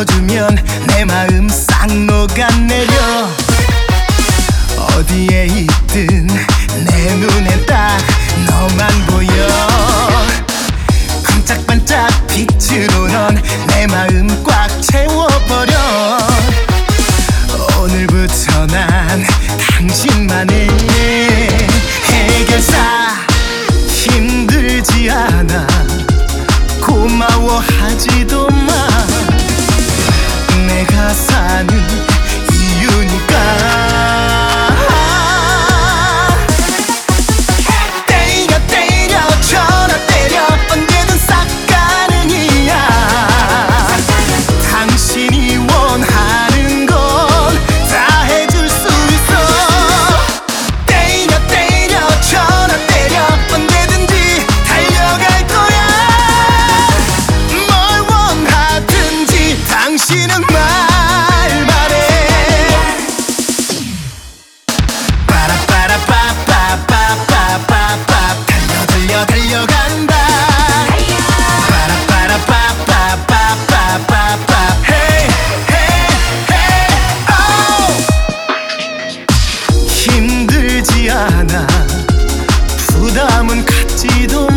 들어주면 내 마음 싹 녹아내려. 어디에 있든 내 눈에 딱 너만 보여. 반짝반짝 빛으로 넌 내 마음 꽉 채워버려. 오늘부터 난 당신만의 해결사. 힘들지 않아 고마워하지도 마. 내가 사는 이유니까. 때려 때려 전화 때려 언제든 싹 가능이야. 당신이 원하는 건 다 해줄 수 있어. 때려 때려 전화 때려 언제든지 달려갈 거야. 뭘 원하든지 당신은 말만 해. 빠라빠라빠빠빠빠빠빠 달려 달려 달려간다. 빠라빠라빠빠빠빠빠빠 헤이 헤이 헤이 오. 힘들지 않아 부담은 갖지도